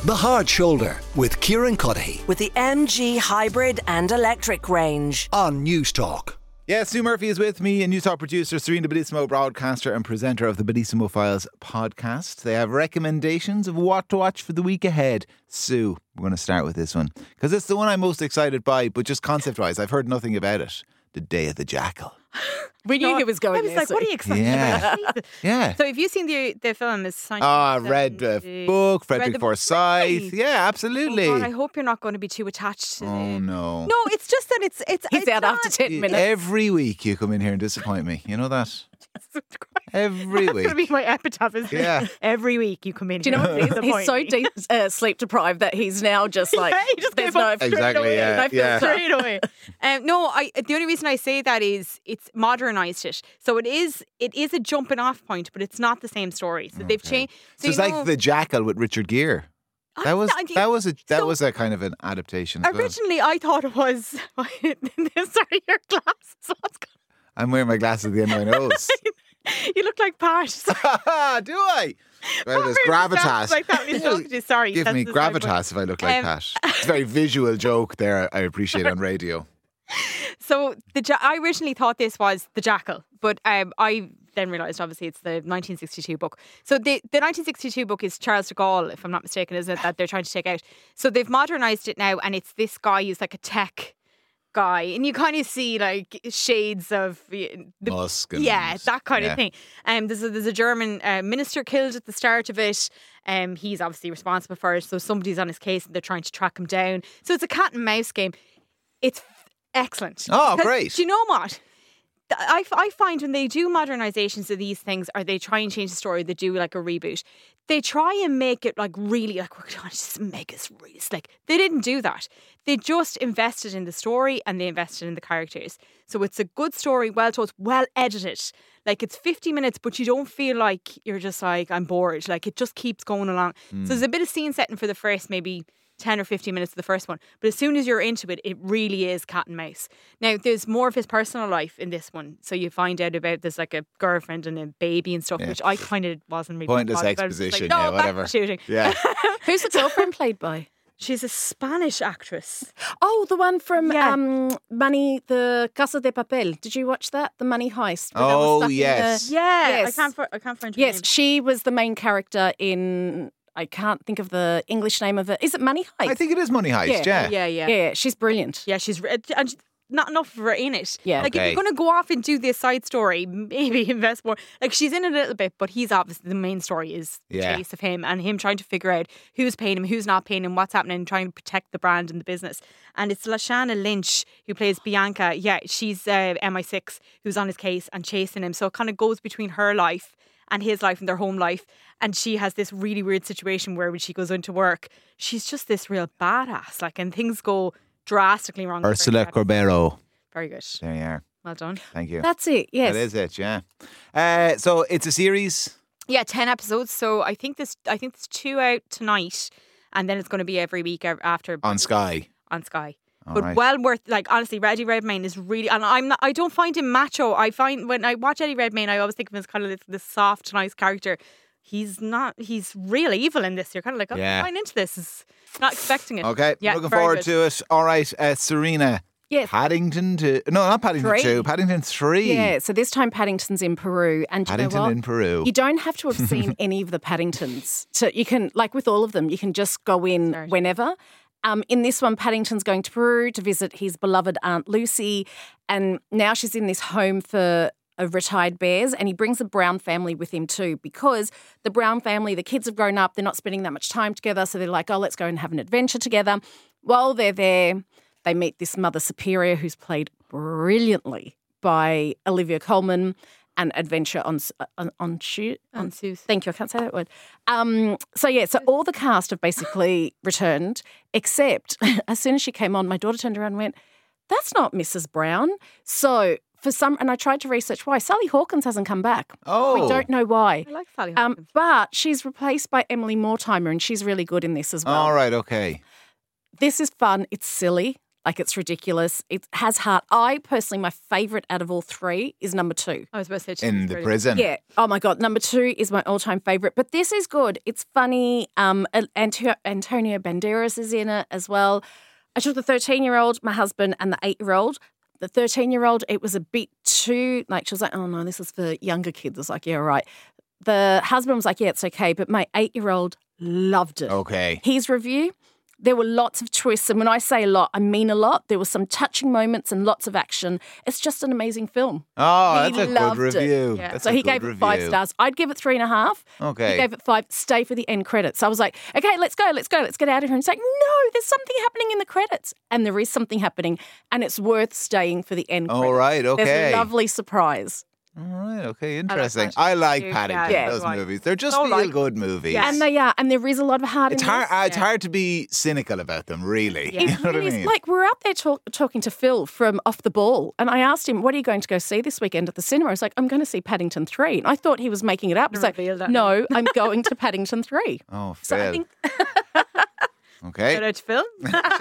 The Hard Shoulder with Kieran Cuddihy with the MG Hybrid and Electric range. on News Talk. Yeah, Sue Murphy is with me, a News Talk producer, Serena Bellissimo, broadcaster and presenter of the Bellissimo Files podcast. They have recommendations of what to watch for the week ahead. Sue, we're going to start with this one because it's the one I'm most excited by, but just concept-wise, I've heard nothing about it. The Day of the Jackal. We knew he was going I was there, like, so- what are you excited Yeah. about? Yeah. So have you seen the film? Is I read the book, Frederick Forsyth. Yeah, absolutely. Oh God, I hope you're not going to be too attached to Oh, no. No, it's just that it's He's out not- after 10 minutes. Every week you come in here and disappoint me. You know that? Every That's going to week. be my epitaph, isn't Yeah. it? Every week you come in. Do you know here what? and He's so disappoint me. sleep deprived that he's now just like, Yeah, he just there's gave up no straight Exactly, away. yeah, no yeah. filter. Straight away. No, the only reason I say that is it's modernised it. So it is a jumping off point, but it's not the same story. So they've changed. So it's like The Jackal with Richard Gere. That was a kind of an adaptation as well. Originally, I thought it was. Sorry, your glasses. What's going I'm wearing my glasses at the end of my nose. You look like Pat. Do I? Well, there's gravitas. Like that when he's talking to you. Sorry. Give that's me the side point. gravitas if I look like Um, Pat. It's a very visual joke there I appreciate on radio. So I originally thought this was The Jackal, but I then realised obviously it's the 1962 book. So the 1962 book is Charles de Gaulle, if I'm not mistaken, isn't it, that they're trying to take out. So they've modernised it now, and it's this guy who's like a tech guy, and you kind of see like shades of Musk and- that kind yeah. of thing. There's a German minister killed at the start of it. He's obviously responsible for it, so somebody's on his case and they're trying to track him down. So it's a cat and mouse game. It's excellent. Oh, Because great. Do you know what? I find when they do modernizations of these things, or they try and change the story, they do like a reboot, they try and make it like really like we're trying to just make us really slick. They didn't do that. They just invested in the story and they invested in the characters. So it's a good story, well told, well edited. Like it's 50 minutes, but you don't feel like you're just like, I'm bored. Like it just keeps going along. So there's a bit of scene setting for the first maybe 10 or 15 minutes of the first one. But as soon as you're into it, it really is cat and mouse. Now, there's more of his personal life in this one. So you find out about there's like a girlfriend and a baby and stuff, Yeah. which I kind of wasn't really Pointless bothered about. It's exposition, like, yeah, no, back whatever. to shooting. Yeah. Who's the girlfriend played by? She's a Spanish actress. Oh, the one from Yeah. Money, the Casa de Papel. Did you watch that? The Money Heist. where they were Oh, stuck in yes. the- Yeah, Yes. I can't find her Yes, name. she was the main character in. I can't think of the English name of it. Is it Money Heist? I think it is Money Heist, yeah. Yeah. Yeah, she's brilliant. Yeah, she's and not enough of her in it. Yeah. Like if Okay. you're going to go off and do this side story, maybe invest more. Like she's in it a little bit, but he's obviously the main story is the Yeah. chase of him and him trying to figure out who's paying him, who's not paying him, what's happening, and trying to protect the brand and the business. And it's Lashana Lynch who plays Bianca. Yeah, she's MI6 who's on his case and chasing him. So it kind of goes between her life and his life and their home life. And she has this really weird situation where when she goes into work, she's just this real badass. Like, and things go drastically wrong. in the first Ursula episode. Corbero. Very good. There you are. Well done. Thank you. That's it. Yes. That is it, yeah. So it's a series. Yeah, 10 episodes. So I think there's 2 out tonight, and then it's going to be every week after On Sky. On Sky. All But right. well worth, like, honestly, Eddie Redmayne is really, and I don't find him macho. I find when I watch Eddie Redmayne, I always think of him as kind of this soft, nice character. He's real evil in this. You're kind of like, oh, Yeah. I'm fine into this. Is not expecting it. Okay, Yeah, looking very forward good. to it. All right, Serena. Yes. Paddington 2. No, not Paddington 3. 2. Paddington 3. Yeah, so this time Paddington's in Peru. And do you know Paddington what? in Peru. You don't have to have seen any of the Paddingtons. So you can, like with all of them, you can just go in Sorry. whenever. In this one, Paddington's going to Peru to visit his beloved Aunt Lucy. And now she's in this home for retired bears, and he brings a Brown family with him too, because the Brown family, the kids have grown up, they're not spending that much time together, so they're like, oh, let's go and have an adventure together. While they're there, they meet this Mother Superior who's played brilliantly by Olivia Colman, and adventure on Ensues. Thank you, I can't say that word. So all the cast have basically returned, except as soon as she came on, my daughter turned around and went, that's not Mrs. Brown. So and I tried to research why. Sally Hawkins hasn't come back. Oh. We don't know why. I like Sally Hawkins. But she's replaced by Emily Mortimer, and she's really good in this as well. All right, okay. This is fun. It's silly. Like, it's ridiculous. It has heart. I personally, my favourite out of all three is number 2. I was supposed to say In the prison. Yeah. Oh my God. Number 2 is my all-time favourite. But this is good. It's funny. Antonio Banderas is in it as well. I took the 13-year-old, my husband, and the 8-year-old. The 13-year-old, it was a bit too, like, she was like, oh no, this is for younger kids. I was like, yeah, right. The husband was like, yeah, it's okay. But my 8-year-old loved it. Okay. His review, there were lots of twists. And when I say a lot, I mean a lot. There were some touching moments and lots of action. It's just an amazing film. Oh, He that's a good loved it. review. Yeah. That's So a he good gave it review. 5 stars. I'd give it 3.5. Okay. He gave it 5. Stay for the end credits. So I was like, okay, let's go. Let's get out of here. And he's like, no, there's something happening in the credits. And there is something happening. And it's worth staying for the end credits. All right, okay. There's a lovely surprise. All right, okay, interesting. Paddington I like too. Paddington, Yeah, those right. movies. They're just So like- feel-good movies. Yeah. And they are. And there is a lot of heart It's in hard. this. It's hard to be cynical about them, really. Yeah. You It know what I really is. mean? Like, we're out there talking to Phil from Off the Ball, and I asked him, what are you going to go see this weekend at the cinema? I was like, I'm going to see Paddington 3. And I thought he was making it up. I was like, Revealed that no, I'm going to Paddington 3. Oh, So I Phil. think Okay. Shout out to Phil.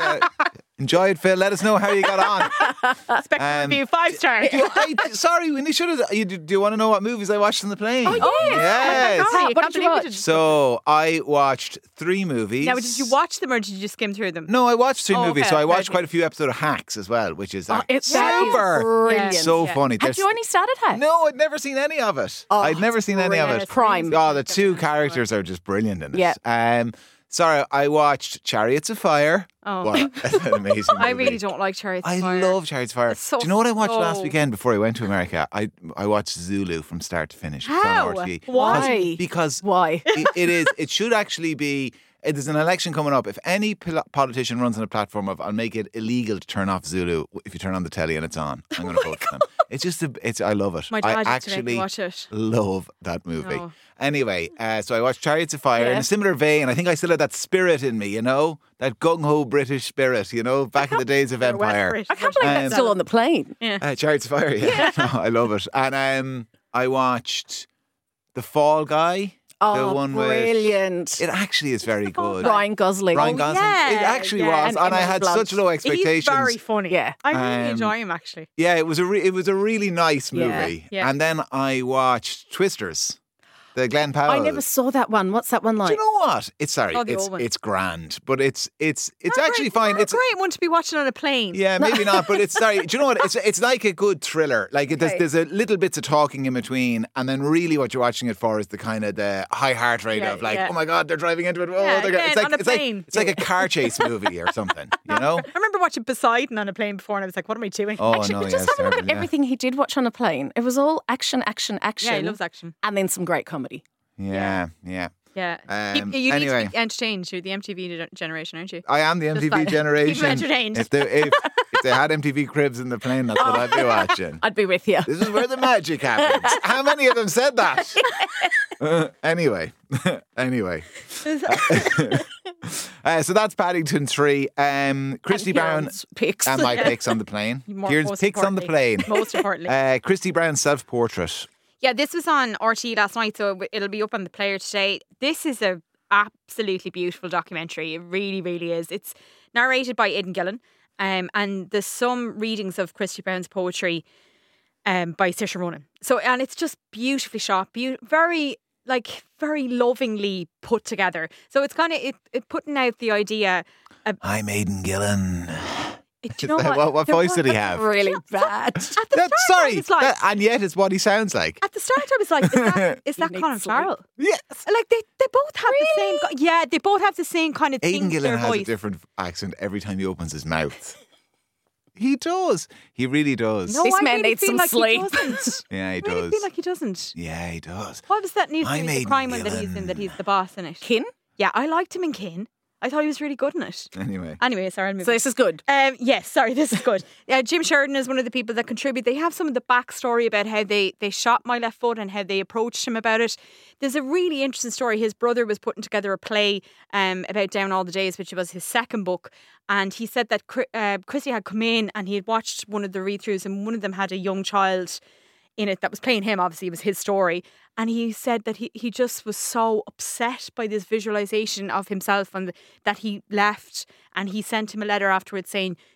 Enjoy it, Phil. Let us know how you got on. Spectrum review 5 star. Sorry, we should have. Do you want to know what movies I watched on the plane? Oh, yes. Yes. Sorry, What can't did you believe we watch? So I watched 3 movies. Now, did you watch them or did you just skim through them? No, I watched 3 Oh, movies. okay, So I okay, watched okay. quite a few episodes of Hacks as well, which is that is super. brilliant. So Yeah. funny. Had There's- you only started Hacks? No, I'd never seen any of it. Oh, I'd never seen any of brilliant. it. Prime. Oh, the 2 characters are just brilliant in it. Yeah. Sorry, I watched Chariots of Fire. Oh. What an amazing movie. I really don't like Chariots of I Fire. love Chariots of Fire. It's so Do you know what I watched last slow. weekend before I went to America? I watched Zulu from start to finish. It's on How? RTE. Why? Because Why? it should actually be. There's an election coming up. If any politician runs on a platform of I'll make it illegal to turn off Zulu if you turn on the telly and it's on, I'm going to vote for them. It's just I love it. My I dad used to make me actually watch it. love that movie. No. Anyway, so I watched Chariots of Fire in Yeah. a similar vein. I think I still had that spirit in me, you know, that gung ho British spirit, you know, back in the days of Empire. I can't believe that's still on the plane. Chariots of Fire, yeah. No, I love it. And I watched The Fall Guy. Oh, the one brilliant. With, it actually is very good. Ryan Gosling. Ryan Gosling. yeah, it actually yeah. was. And And I Emily had Blunt. such low expectations. He's very funny. Yeah. I really Um, enjoy him actually. Yeah, it was a really nice Yeah, movie. yeah. And then I watched Twisters, the Glenn Powell. I never saw that one. What's that one Do like? you know what? It's Oh, the old one. it's grand, but it's Not actually great, fine. not It's a great one to be watching on a plane. yeah, maybe not, but it's sorry. Do you know what? It's like a good thriller. Like there's a little bits of talking in between, and then really what you're watching it for is the kind of the high heart rate Yeah, of like, yeah. oh my god, they're driving into it. Oh, Yeah, they're again, on a plane. It's like a car chase movie or something. You know? I remember watching Poseidon on a plane before and I was like, what am I doing? Oh Actually, no, but yeah, just it's have a look at terrible, yeah. everything he did watch on a plane. It was all action. Yeah, he loves action. And then some great comedy. Yeah. Yeah. Um, you need anyway. to be entertained. You're the MTV generation, aren't you? I am the Just MTV like- generation. keep 'em entertained. If they had MTV Cribs in the plane, that's what I'd be watching. I'd be with you. This is where the magic happens. How many of them said that? Anyway. So that's Paddington 3. Christy And Brown Kieran's picks. and my picks on the plane. Kieran's Most picks on the plane. importantly. Most importantly. Christy Brown's self-portrait. Yeah, this was on RT last night, so it'll be up on the player today. This is a absolutely beautiful documentary. It really, really is. It's narrated by Aidan Gillen, and there's some readings of Christy Brown's poetry by Saoirse Ronan. So, and it's just beautifully shot, very lovingly put together. So it's kind of it putting out the idea. I'm Aidan Gillen. Do you know What The voice one did he that- have? Really bad. At the start, Sorry, I was like, and yet it's what he sounds like. at the start, I was like, is that He Colin needs sleep. Farrell? Yes. Like they both have the same. Yeah, they both have the same kind of Aidan thing to Gillen their has voice. a different accent every time he opens his mouth. He does. He really does. No, This I man really needs feel some like sleep. He doesn't. Yeah, he I really does. feel like he doesn't. Yeah, he does. What was that new I'm series, the Aidan crime one that he's in, Gillen. that he's the boss in it? Kin? Yeah, I liked him in Kin. I thought he was really good in it. Anyway. Sorry, I'll move So on. this is good. Yes, sorry, this is good. Jim Sheridan is one of the people that contribute. They have some of the backstory about how they shot My Left Foot and how they approached him about it. There's a really interesting story. His brother was putting together a play about Down All the Days, which was his second book. And he said that Christy had come in and he had watched one of the read-throughs and one of them had a young child in it that was playing him. Obviously, it was his story. And he said that he just was so upset by this visualization of himself and that he left. And he sent him a letter afterwards saying,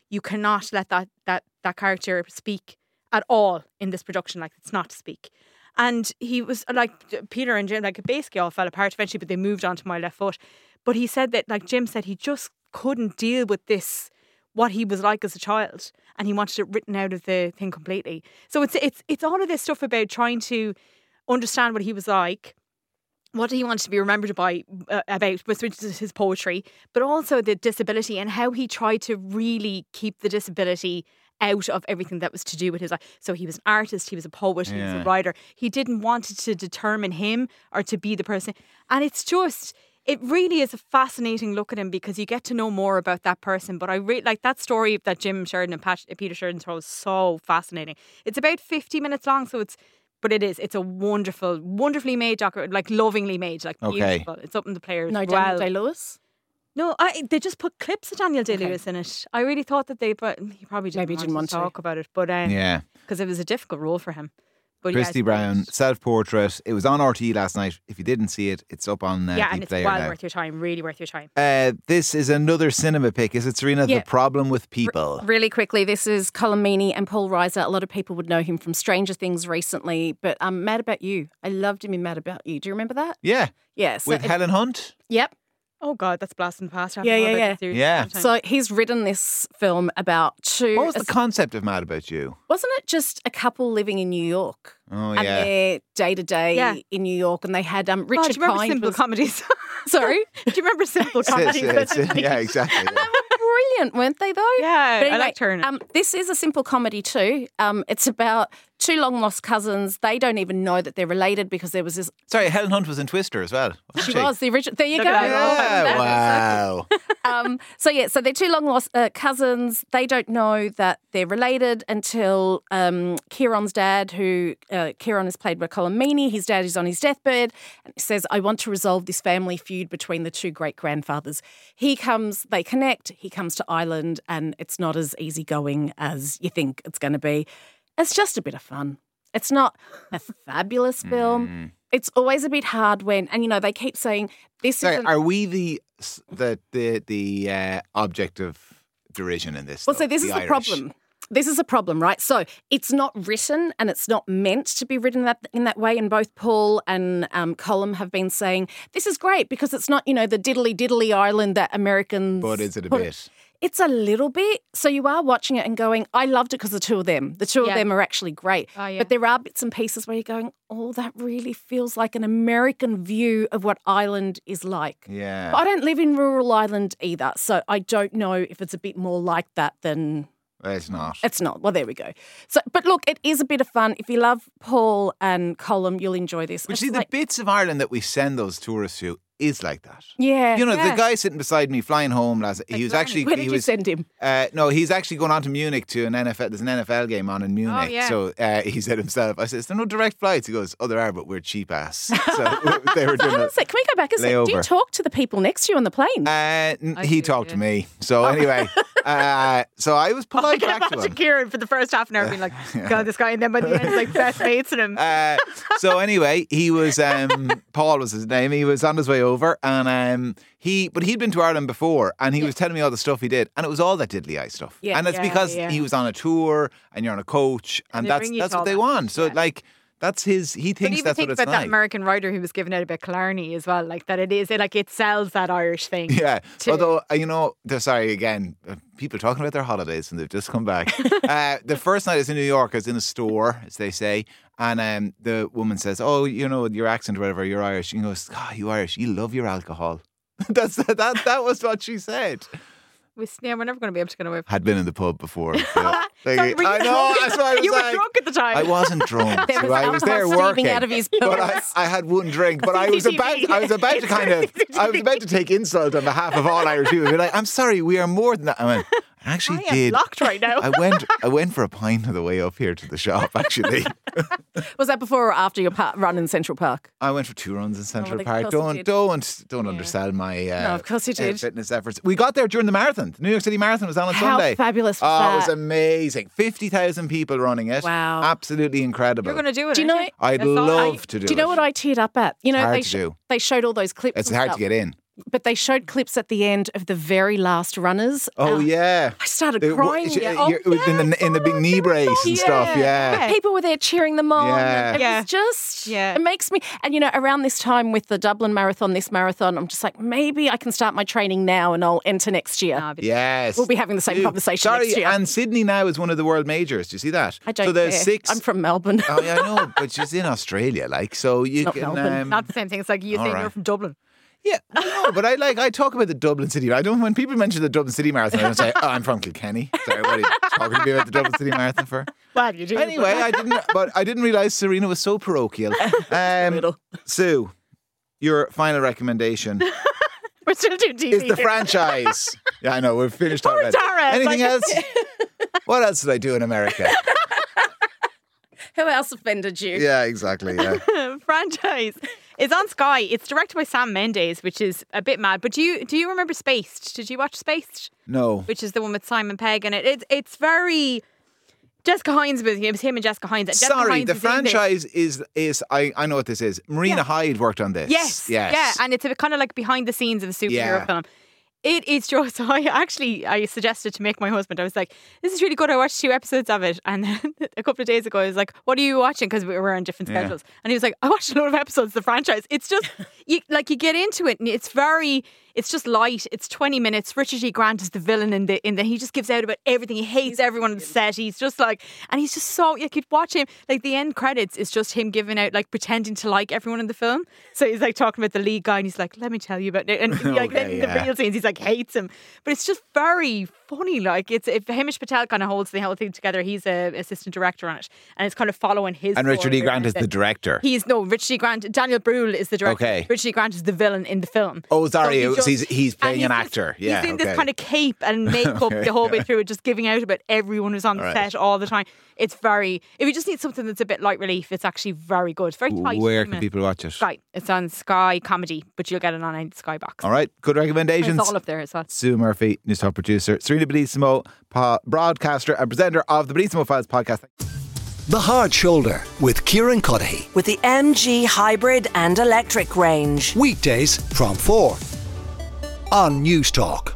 you cannot let that character speak at all in this production. Like, it's not to speak. And he was like, Peter and Jim, like, basically all fell apart eventually, but they moved on to My Left Foot. But he said that, like Jim said, he just couldn't deal with this, what he was like as a child, and he wanted it written out of the thing completely. So it's all of this stuff about trying to understand what he was like, what he wanted to be remembered by about, which is his poetry, but also the disability and how he tried to really keep the disability out of everything that was to do with his life. So he was an artist, he was a poet, he was a writer. He didn't want it to determine him or to be the person. And it's just, it really is a fascinating look at him because you get to know more about that person. But I really like that story that Jim Sheridan and Peter Sheridan told was so fascinating. It's about 50 minutes long, so it's a wonderful, wonderfully made documentary, like lovingly made, like beautiful. It's up in the players. No, well. Daniel Day-Lewis? No, they just put clips of Daniel Day-Lewis in it. I really thought that but he probably didn't want to talk about it. But because it was a difficult role for him. But Christy Brown, self-portrait. It was on RTE last night. If you didn't see it, it's up on and it's Player well now. worth your time. Really worth your time. This is another cinema pick. Is it, Serena? The Problem with People. Really quickly, this is Colm Meaney and Paul Reiser. A lot of people would know him from Stranger Things recently, but Mad About You. I loved him in Mad About You. Do you remember that? Yeah. Yeah. So with Helen Hunt? Yep. Oh God, that's blasting past. Yeah. So he's written this film about two. What was the concept of Mad About You? Wasn't it just a couple living in New York? Oh, and they're day to day in New York, and they had Richard do you remember Kind. Simple Comedies? Sorry, do you remember Simple Comedies? Yeah, exactly. Yeah. And they were brilliant, weren't they? Though. Yeah, But anyway, I liked her. This is a simple comedy too. It's about two long lost cousins. They don't even know that they're related because there was this. Sorry, Helen Hunt was in Twister as well. She was the original. There you go. Yeah, wow. So they're two long lost cousins. They don't know that they're related until Kieran's dad, who Kieran is played by Colm Meaney, his dad is on his deathbed, and he says, I want to resolve this family feud between the two great-grandfathers. They connect, he comes to Ireland, and it's not as easygoing as you think it's going to be. It's just a bit of fun. It's not a fabulous film. It's always a bit hard when, and they keep saying this. Are we the object of derision in this? Well, so this is the problem. This is a problem, right? So it's not written and it's not meant to be written in that way. And both Paul and Colm have been saying, this is great because it's not, the diddly-diddly Ireland that Americans... But is it a bit? It's a little bit. So you are watching it and going, I loved it because the two of them. The two of them are actually great. Oh, yeah. But there are bits and pieces where you're going, oh, that really feels like an American view of what Ireland is like. Yeah. But I don't live in rural Ireland either. So I don't know if it's a bit more like that than... It's not. It's not. Well, there we go. So, but look, it is a bit of fun. If you love Paul and Colm, you'll enjoy this. But see, the bits of Ireland that we send those tourists to is like that. Yeah. The guy sitting beside me flying home last, he was actually... Where did you send him? No, he's actually going on to Munich to an NFL. There's an NFL game on in Munich. Oh, yeah. So he said himself, I said, is there no direct flights? He goes, oh, there are, but we're cheap ass. So they were doing Hang on a sec. Can we go back a sec? Do you layover. talk to the people next to you on the plane? He talked to me. So anyway, so I was polite back to him. Imagine Kieran for the first half an hour being like, God, this guy, and then by the end, it's like best mates in him. So anyway, he was Paul was his name. He was on his way over, and he'd been to Ireland before, and he was telling me all the stuff he did, and it was all that diddly eye stuff. Yeah. And it's because he was on a tour, and you're on a coach, and that's what they want. So that's his. He thinks that's what it's about like. that American writer who was giving out about Killarney as well, like that it sells that Irish thing. Yeah. Although sorry again, people talking about their holidays and they've just come back. The first night I was in New York, I was in a store, as they say, and the woman says, "Oh, your accent or whatever, you're Irish." She goes, "God, you Irish, you love your alcohol." That was what she said. We're never going to be able to get away from it. Had been in the pub before. So, Sorry, were you I know. drunk? That's why I was You were drunk at the time. I wasn't drunk. There was I was there alcohol steaming working. out of his But pores. I had one drink. But I was about to take insult on behalf of all Irish people. Be like, I'm sorry, we are more than that. I went, I actually I am did. locked right now. I went for a pint on the way up here to the shop, actually. Was that before or after your run in Central Park? I went for 2 runs in Central well, of Park. course you Don't undersell my No, of course you did. fitness efforts. We got there during the marathon. The New York City Marathon was on Sunday. How fabulous was Oh, that? it was amazing. 50,000 people running it. Wow. Absolutely incredible. You're going to do it. Do you know? I'd love to do it. Do you know what I teared up at? hard They to do. they showed all those clips. It's and hard stuff. to get in. But they showed clips at the end of the very last runners. Oh, yeah. I started crying. In the big knee brace and stuff, yeah. People were there cheering them on. Yeah. And it was just, it makes me, and around this time with the Dublin Marathon, this marathon, I'm just like, maybe I can start my training now and I'll enter next year. Yes. We'll be having the same conversation next year. And Sydney now is one of the world majors. Do you see that? I don't So there's care. 6. I'm from Melbourne. Oh, yeah, I know, but she's in Australia, so you not can... Melbourne. Not the same thing. It's like you saying right. you're from Dublin. Yeah, I know, but I talk about the Dublin City. I don't. When people mention the Dublin City Marathon, I don't say, "Oh, I'm from Kilkenny." Sorry, what are you talking to me about the Dublin City Marathon for? Well, you do. Anyway, I didn't realise Serena was so parochial. Sue, your final recommendation We're still doing TV. is the franchise. Yeah, I know. We've finished talking about Tara, anything else. What else did I do in America? Who else offended you? Yeah, exactly. Yeah. Franchise. It's on Sky. It's directed by Sam Mendes, which is a bit mad. But do you remember Spaced? Did you watch Spaced? No. Which is the one with Simon Pegg in it. It's very Jessica Hines with it was him and Jessica Hines. Jessica Sorry, Hines the is in this. franchise is I know what this is. Marina Hyde worked on this. Yes. Yeah, and it's a bit kind of like behind the scenes of a superhero film. It is just, I suggested to make my husband, I was like, this is really good. I watched 2 episodes of it. And then a couple of days ago, I was like, what are you watching? Because we were on different schedules. And he was like, I watched a lot of episodes of the franchise. It's just, you get into it and it's just light. It's 20 minutes. Richard E. Grant is the villain in the he just gives out about everything. He hates everyone on the set. He's just like, and he's just so, you could watch him, like the end credits is just him giving out, like pretending to like everyone in the film. So he's like talking about the lead guy and he's like, let me tell you about it. And like then the real scenes, he's like, hates him. But it's just very funny. Like if Hamish Patel kind of holds the whole thing together, he's a assistant director on it. And it's kind of following his. And Richard E. Grant is the director. Richard E. Grant, Daniel Brühl is the director. Okay. Richard E. Grant is the villain in the film. Oh, sorry. So He's playing an actor. Yeah, he's in this kind of cape and makeup the whole way through it, just giving out about everyone who's on the set all the time. It's very, if you just need something that's a bit light relief, it's actually very good. It's very tight. Where can people watch it? Sky. It's on Sky Comedy, but you'll get it on a Sky box. All right, good recommendations. It's all up there as well. Sue Murphy, News Talk producer, Serena Bellissimo, broadcaster and presenter of the Bellissimo Files podcast. The Hard Shoulder with Kieran Cuddihy. With the MG hybrid and electric range. Weekdays from 4 on News Talk.